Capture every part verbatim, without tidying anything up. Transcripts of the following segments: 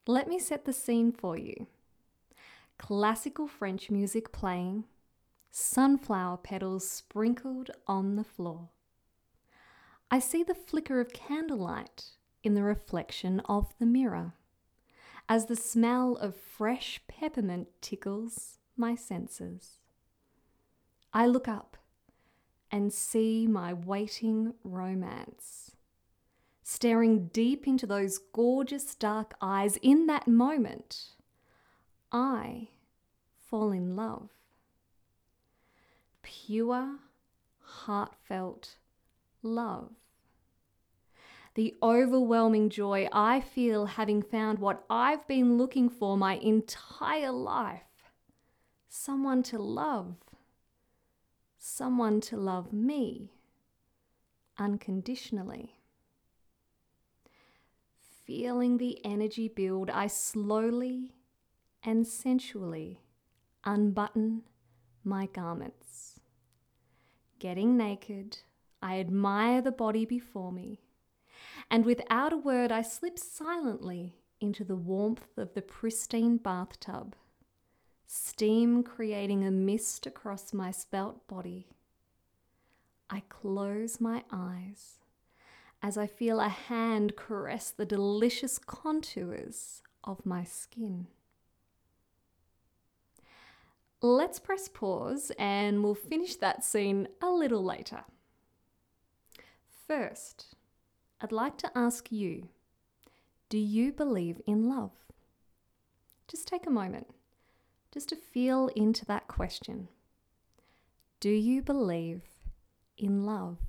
Let me set the scene for you. Classical French music playing, sunflower petals sprinkled on the floor. I see the flicker of candlelight in the reflection of the mirror, as the smell of fresh peppermint tickles my senses. I look up and see my waiting romance. Staring deep into those gorgeous dark eyes in that moment, I fall in love. Pure, heartfelt love. The overwhelming joy I feel having found what I've been looking for my entire life. Someone to love. Someone to love me unconditionally. Feeling the energy build, I slowly and sensually unbutton my garments. Getting naked, I admire the body before me, and without a word I slip silently into the warmth of the pristine bathtub, steam creating a mist across my svelte body. I close my eyes as I feel a hand caress the delicious contours of my skin. Let's press pause and we'll finish that scene a little later. First, I'd like to ask you, do you believe in love? Just take a moment, just to feel into that question. Do you believe in love?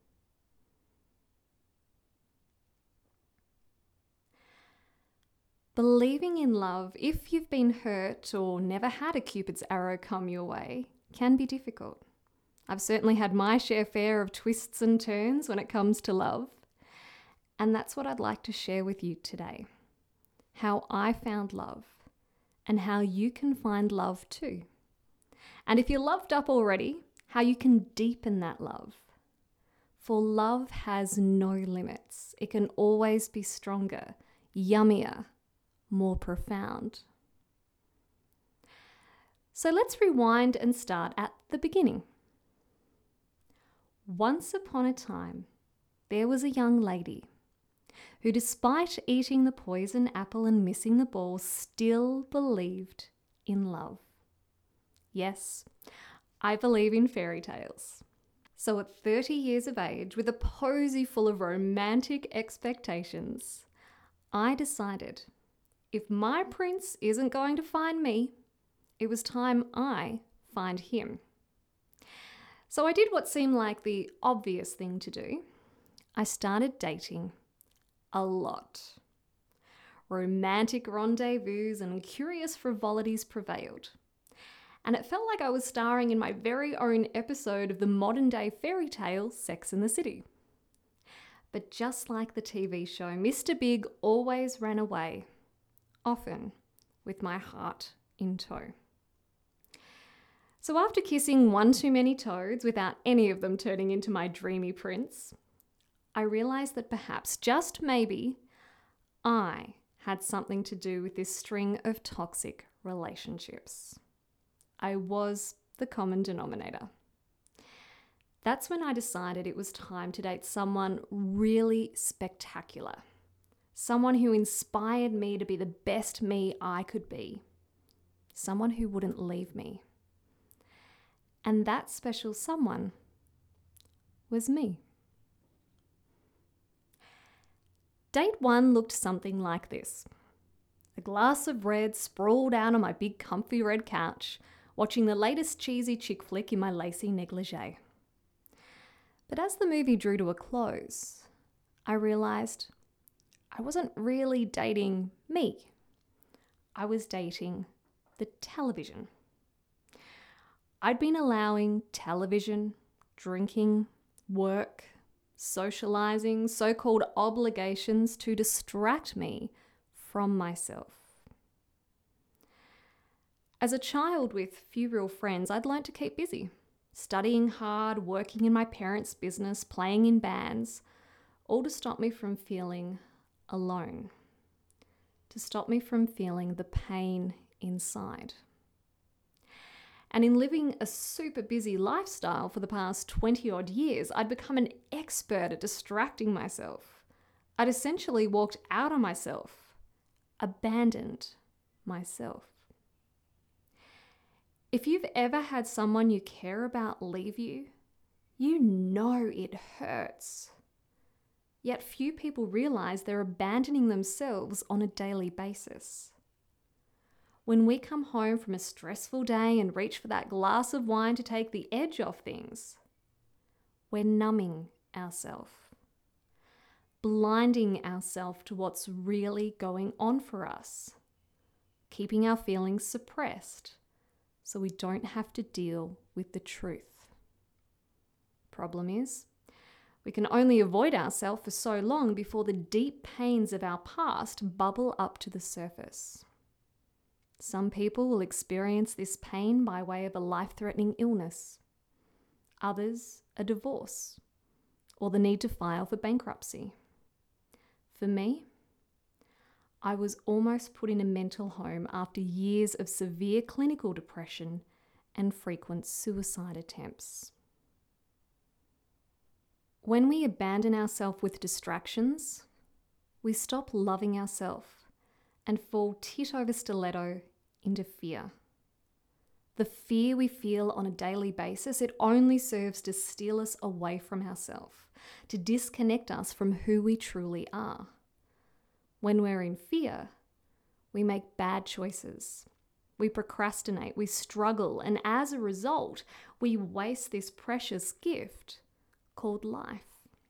Believing in love, if you've been hurt or never had a Cupid's arrow come your way, can be difficult. I've certainly had my share fair of twists and turns when it comes to love. And that's what I'd like to share with you today. How I found love and how you can find love too. And if you're loved up already, how you can deepen that love. For love has no limits. It can always be stronger, yummier, more profound. So let's rewind and start at the beginning. Once upon a time, there was a young lady who, despite eating the poison apple and missing the ball, still believed in love. Yes, I believe in fairy tales. So at thirty years of age, with a posy full of romantic expectations, I decided if my prince isn't going to find me, it was time I find him. So I did what seemed like the obvious thing to do. I started dating a lot. Romantic rendezvous and curious frivolities prevailed. And it felt like I was starring in my very own episode of the modern-day fairy tale Sex and the City. But just like the T V show, Mister Big always ran away, often with my heart in tow. So after kissing one too many toads without any of them turning into my dreamy prince, I realised that perhaps, just maybe, I had something to do with this string of toxic relationships. I was the common denominator. That's when I decided it was time to date someone really spectacular. Someone who inspired me to be the best me I could be. Someone who wouldn't leave me. And that special someone was me. Date one looked something like this. A glass of red sprawled out on my big comfy red couch, watching the latest cheesy chick flick in my lacy negligee. But as the movie drew to a close, I realised I wasn't really dating me. I was dating the television. I'd been allowing television, drinking, work, socialising, so-called obligations to distract me from myself. As a child with few real friends, I'd learnt to keep busy, studying hard, working in my parents' business, playing in bands, all to stop me from feeling alone. to stop me from feeling the pain inside. And in living a super busy lifestyle for the past twenty odd years, I'd become an expert at distracting myself. I'd essentially walked out on myself, abandoned myself. If you've ever had someone you care about leave you, you know it hurts. Yet few people realize they're abandoning themselves on a daily basis. When we come home from a stressful day and reach for that glass of wine to take the edge off things, we're numbing ourselves, blinding ourselves to what's really going on for us, keeping our feelings suppressed so we don't have to deal with the truth. Problem is, we can only avoid ourselves for so long before the deep pains of our past bubble up to the surface. Some people will experience this pain by way of a life-threatening illness, others a divorce, or the need to file for bankruptcy. For me, I was almost put in a mental home after years of severe clinical depression and frequent suicide attempts. When we abandon ourselves with distractions, we stop loving ourselves and fall tit over stiletto into fear. The fear we feel on a daily basis, it only serves to steal us away from ourselves, to disconnect us from who we truly are. When we're in fear, we make bad choices. We procrastinate, we struggle, and as a result, we waste this precious gift called life.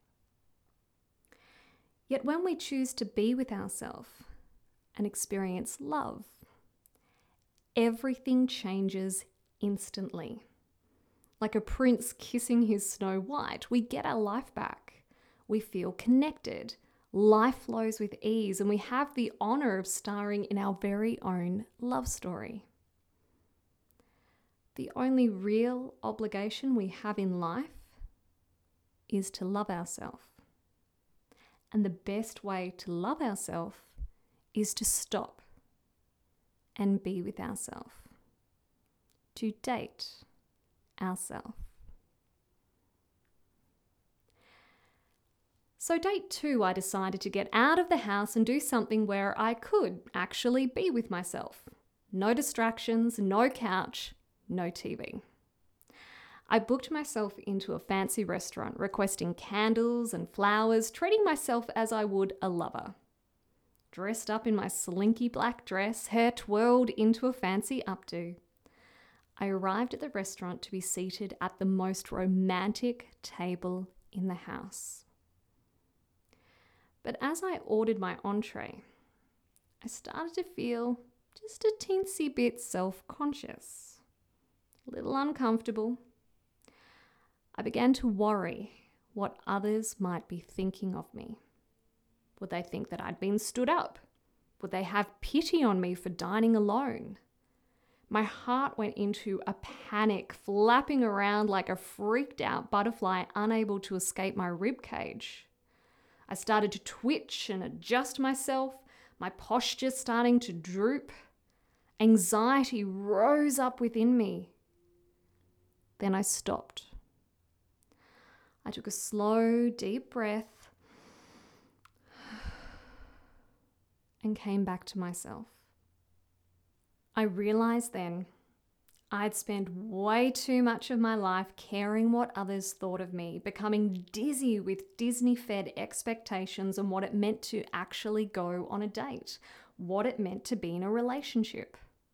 Yet when we choose to be with ourselves and experience love, everything changes instantly. Like a prince kissing his Snow White, we get our life back. We feel connected. Life flows with ease, and we have the honor of starring in our very own love story. The only real obligation we have in life is to love ourselves. And the best way to love ourselves is to stop and be with ourselves, to date ourselves. So date two, I decided to get out of the house and do something where I could actually be with myself. No distractions, no couch, no T V. I booked myself into a fancy restaurant, requesting candles and flowers, treating myself as I would a lover. Dressed up in my slinky black dress, hair twirled into a fancy updo, I arrived at the restaurant to be seated at the most romantic table in the house. But as I ordered my entree, I started to feel just a teensy bit self-conscious, a little uncomfortable. I began to worry what others might be thinking of me. Would they think that I'd been stood up? Would they have pity on me for dining alone? My heart went into a panic, flapping around like a freaked out butterfly unable to escape my rib cage. I started to twitch and adjust myself, my posture starting to droop. Anxiety rose up within me. Then I stopped. I took a slow, deep breath and came back to myself. I realized then I'd spent way too much of my life caring what others thought of me, becoming dizzy with Disney-fed expectations on what it meant to actually go on a date, what it meant to be in a relationship.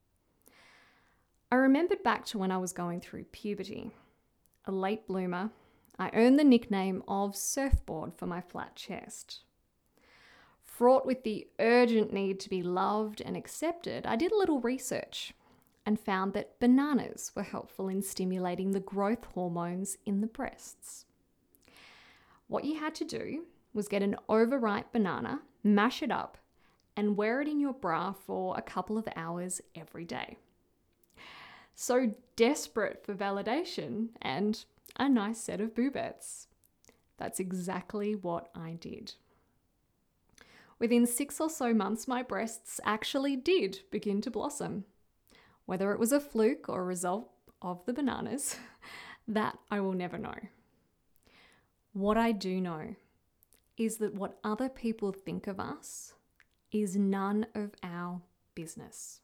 I remembered back to when I was going through puberty. A late bloomer, I earned the nickname of Surfboard for my flat chest. Fraught with the urgent need to be loved and accepted, I did a little research and found that bananas were helpful in stimulating the growth hormones in the breasts. What you had to do was get an overripe banana, mash it up, and wear it in your bra for a couple of hours every day. So desperate for validation and a nice set of boobettes. That's exactly what I did. Within six or so months, my breasts actually did begin to blossom. Whether it was a fluke or a result of the bananas, that I will never know. What I do know is that what other people think of us is none of our business.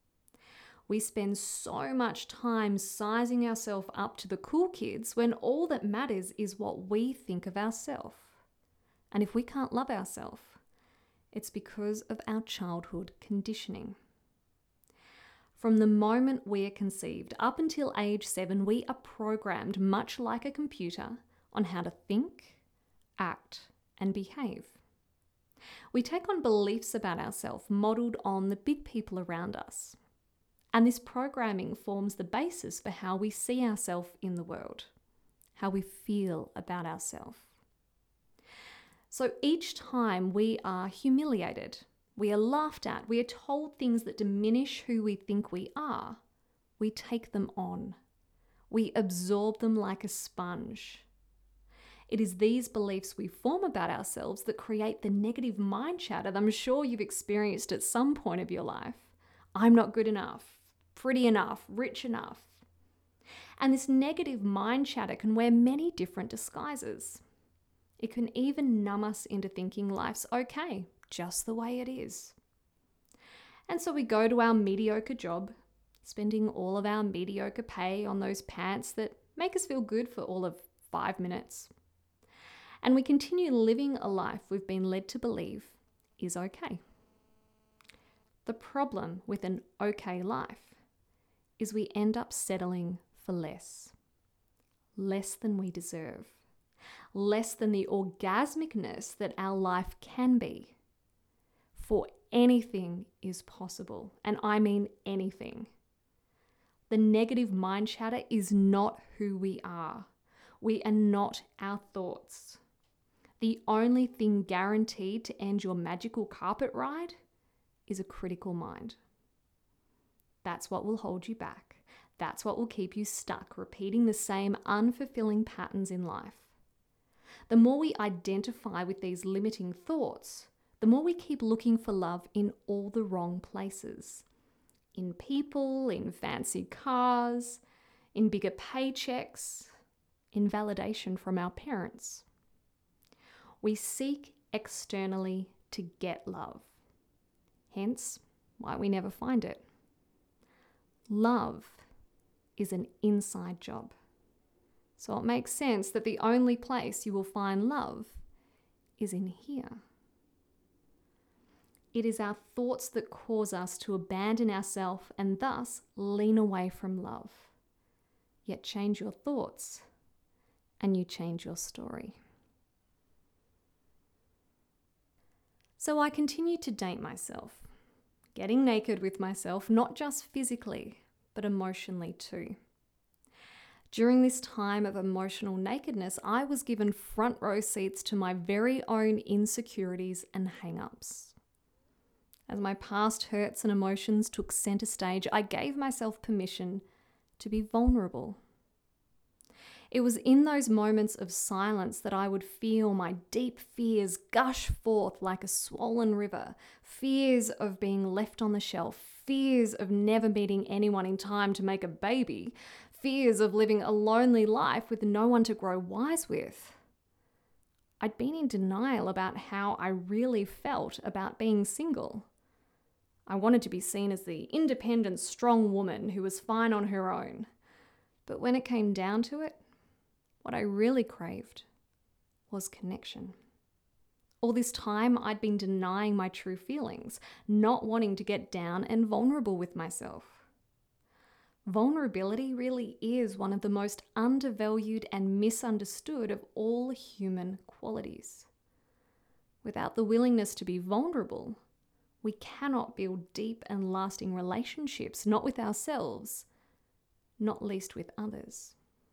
We spend so much time sizing ourselves up to the cool kids when all that matters is what we think of ourselves. And if we can't love ourselves, it's because of our childhood conditioning. From the moment we are conceived up until age seven, we are programmed much like a computer on how to think, act, and behave. We take on beliefs about ourselves modelled on the big people around us. And this programming forms the basis for how we see ourselves in the world, how we feel about ourselves. So each time we are humiliated, we are laughed at, we are told things that diminish who we think we are, we take them on. We absorb them like a sponge. It is these beliefs we form about ourselves that create the negative mind chatter that I'm sure you've experienced at some point of your life. I'm not good enough, pretty enough, rich enough. And this negative mind chatter can wear many different disguises. It can even numb us into thinking life's okay, just the way it is. And so we go to our mediocre job, spending all of our mediocre pay on those pants that make us feel good for all of five minutes. And we continue living a life we've been led to believe is okay. The problem with an okay life is we end up settling for less. Less than we deserve. Less than the orgasmicness that our life can be. For anything is possible, and I mean anything. The negative mind chatter is not who we are. We are not our thoughts. The only thing guaranteed to end your magical carpet ride is a critical mind. That's what will hold you back. That's what will keep you stuck, repeating the same unfulfilling patterns in life. The more we identify with these limiting thoughts, the more we keep looking for love in all the wrong places. In people, in fancy cars, in bigger paychecks, in validation from our parents. We seek externally to get love. Hence, why we never find it. Love is an inside job. So it makes sense that the only place you will find love is in here. It is our thoughts that cause us to abandon ourselves and thus lean away from love. Yet change your thoughts and you change your story. So I continue to date myself, getting naked with myself, not just physically, but emotionally too. During this time of emotional nakedness, I was given front row seats to my very own insecurities and hang-ups. As my past hurts and emotions took center stage, I gave myself permission to be vulnerable. It was in those moments of silence that I would feel my deep fears gush forth like a swollen river. Fears of being left on the shelf, fears of never meeting anyone in time to make a baby, fears of living a lonely life with no one to grow wise with. I'd been in denial about how I really felt about being single. I wanted to be seen as the independent, strong woman who was fine on her own. But when it came down to it, what I really craved was connection. All this time, I'd been denying my true feelings, not wanting to get down and vulnerable with myself. Vulnerability really is one of the most undervalued and misunderstood of all human qualities. Without the willingness to be vulnerable, we cannot build deep and lasting relationships, not with ourselves, not least with others.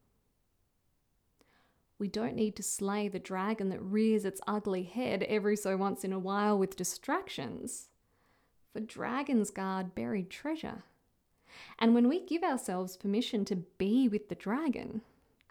We don't need to slay the dragon that rears its ugly head every so once in a while with distractions, for dragons guard buried treasure. And when we give ourselves permission to be with the dragon,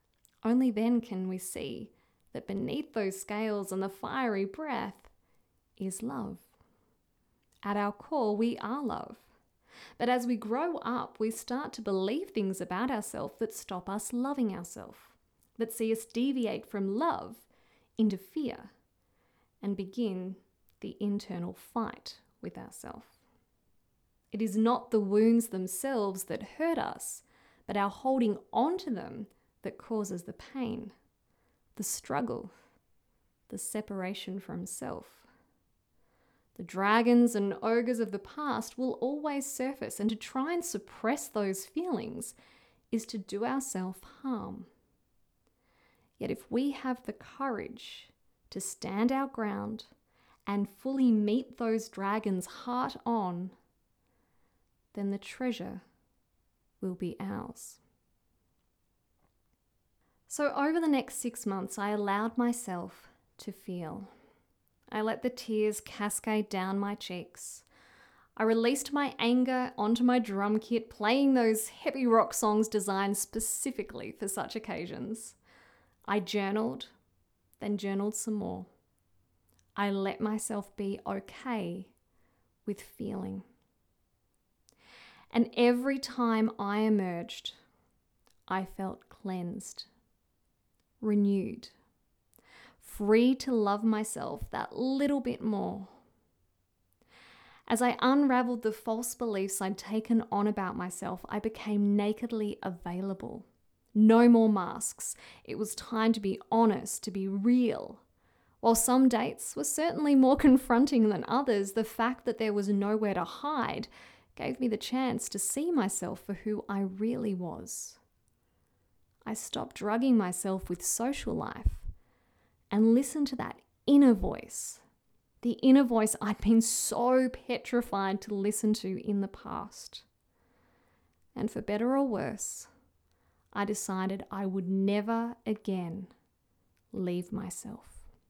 only then can we see that beneath those scales and the fiery breath is love. At our core, we are love. But as we grow up, we start to believe things about ourselves that stop us loving ourselves, that see us deviate from love into fear and begin the internal fight with ourselves. It is not the wounds themselves that hurt us, but our holding on to them that causes the pain, the struggle, the separation from self. The dragons and ogres of the past will always surface, and to try and suppress those feelings is to do ourselves harm. Yet if we have the courage to stand our ground and fully meet those dragons heart on, then the treasure will be ours. So over the next six months, I allowed myself to feel. I let the tears cascade down my cheeks. I released my anger onto my drum kit, playing those heavy rock songs designed specifically for such occasions. I journaled, then journaled some more. I let myself be okay with feeling. And every time I emerged, I felt cleansed, renewed, free to love myself that little bit more. As I unraveled the false beliefs I'd taken on about myself, I became nakedly available. No more masks. It was time to be honest, to be real. While some dates were certainly more confronting than others, the fact that there was nowhere to hide gave me the chance to see myself for who I really was. I stopped drugging myself with social life and listened to that inner voice, the inner voice I'd been so petrified to listen to in the past. And for better or worse, I decided I would never again leave myself.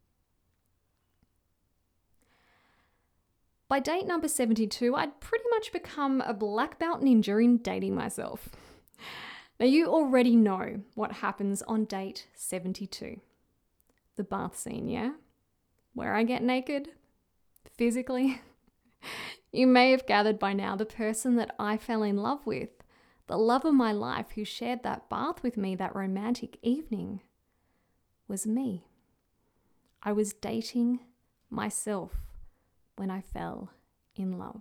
By date number seventy-two, I'd pretty much become a black belt ninja in dating myself. Now, you already know what happens on date seventy-two. The bath scene, yeah? Where I get naked, physically. You may have gathered by now the person that I fell in love with, the love of my life who shared that bath with me that romantic evening, was me. I was dating myself when I fell in love.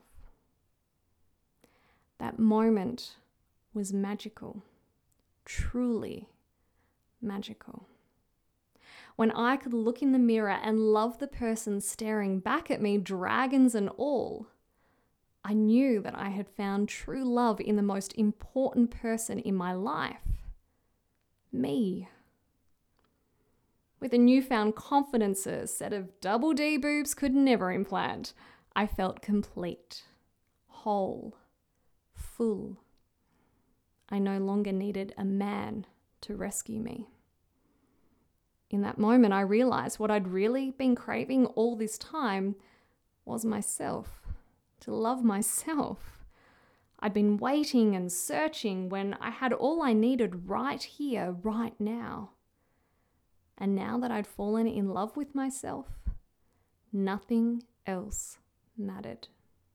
That moment was magical, truly magical. When I could look in the mirror and love the person staring back at me, dragons and all, I knew that I had found true love in the most important person in my life, me. With a newfound confidence a set of double D boobs could never implant, I felt complete, whole, full. I no longer needed a man to rescue me. In that moment, I realized what I'd really been craving all this time was myself, to love myself. I'd been waiting and searching when I had all I needed right here, right now. And now that I'd fallen in love with myself, nothing else mattered.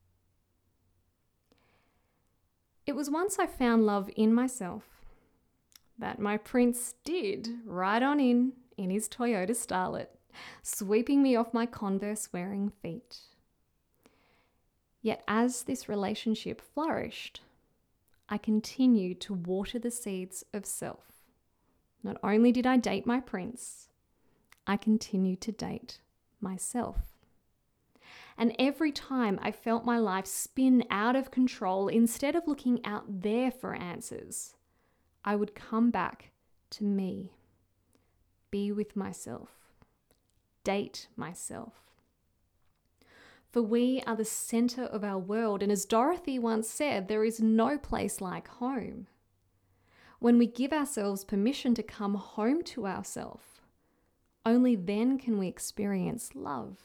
It was once I found love in myself that my prince did ride on in in his Toyota Starlet, sweeping me off my Converse-wearing feet. Yet as this relationship flourished, I continued to water the seeds of self. Not only did I date my prince, I continued to date myself. And every time I felt my life spin out of control, instead of looking out there for answers, I would come back to me, be with myself, date myself. For we are the center of our world, and as Dorothy once said, there is no place like home. When we give ourselves permission to come home to ourselves, only then can we experience love.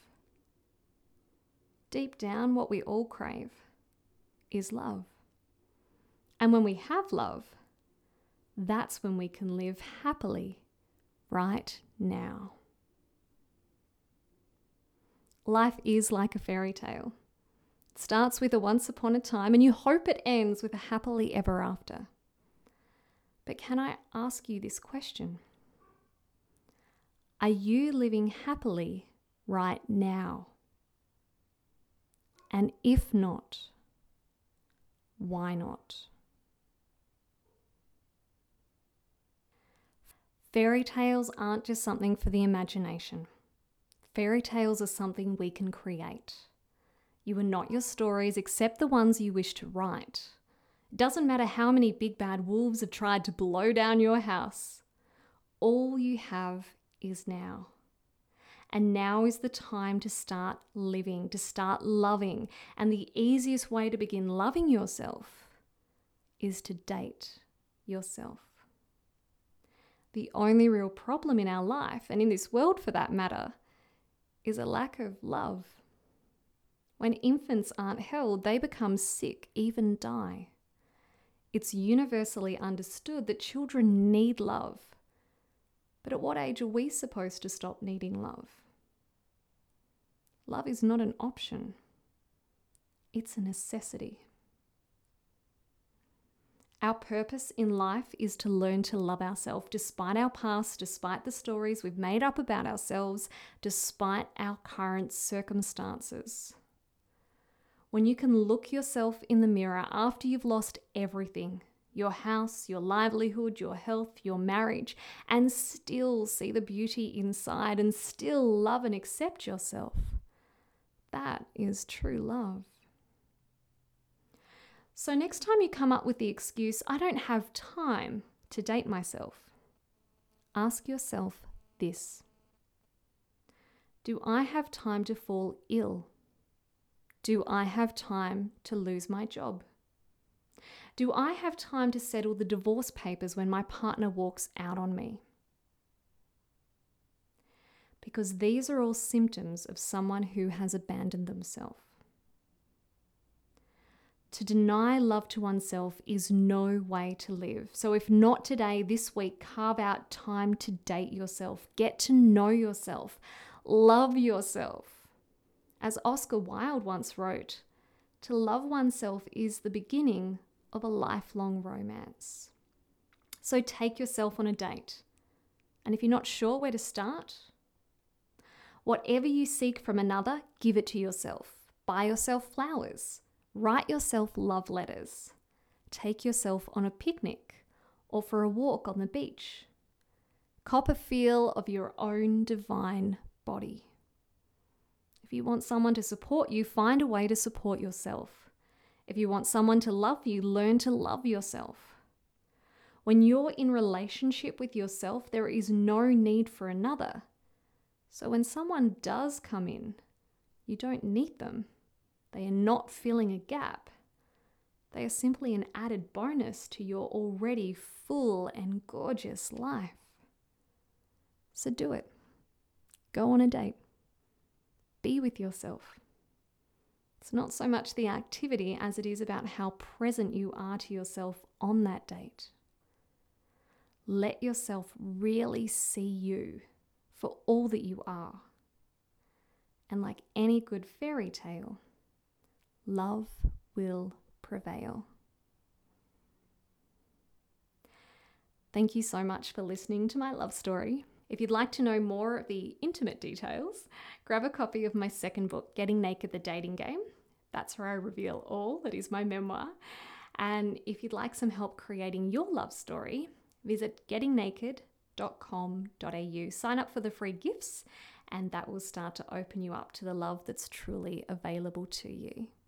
Deep down, what we all crave is love. And when we have love, that's when we can live happily right now. Life is like a fairy tale. It starts with a once upon a time and you hope it ends with a happily ever after. But can I ask you this question? Are you living happily right now? And if not, why not? Fairy tales aren't just something for the imagination. Fairy tales are something we can create. You are not your stories except the ones you wish to write. It doesn't matter how many big bad wolves have tried to blow down your house. All you have is now. And now is the time to start living, to start loving. And the easiest way to begin loving yourself is to date yourself. The only real problem in our life, and in this world for that matter, is a lack of love. When infants aren't held, they become sick, even die. It's universally understood that children need love. But at what age are we supposed to stop needing love? Love is not an option. It's a necessity. Our purpose in life is to learn to love ourselves despite our past, despite the stories we've made up about ourselves, despite our current circumstances. When you can look yourself in the mirror after you've lost everything, your house, your livelihood, your health, your marriage, and still see the beauty inside and still love and accept yourself, that is true love. So next time you come up with the excuse, I don't have time to date myself, ask yourself this. Do I have time to fall ill? Do I have time to lose my job? Do I have time to settle the divorce papers when my partner walks out on me? Because these are all symptoms of someone who has abandoned themselves. To deny love to oneself is no way to live. So if not today, this week, carve out time to date yourself. Get to know yourself. Love yourself. As Oscar Wilde once wrote, to love oneself is the beginning of a lifelong romance. So take yourself on a date. And if you're not sure where to start, whatever you seek from another, give it to yourself. Buy yourself flowers. Write yourself love letters. Take yourself on a picnic or for a walk on the beach. Cop a feel of your own divine body. If you want someone to support you, find a way to support yourself. If you want someone to love you, learn to love yourself. When you're in relationship with yourself, there is no need for another. So when someone does come in, you don't need them. They are not filling a gap. They are simply an added bonus to your already full and gorgeous life. So do it. Go on a date. Be with yourself. It's not so much the activity as it is about how present you are to yourself on that date. Let yourself really see you for all that you are. And like any good fairy tale, love will prevail. Thank you so much for listening to my love story. If you'd like to know more of the intimate details, grab a copy of my second book, Getting Naked: The Dating Game. That's where I reveal all that is my memoir. And if you'd like some help creating your love story, visit getting naked dot com dot a u. Sign up for the free gifts, and that will start to open you up to the love that's truly available to you.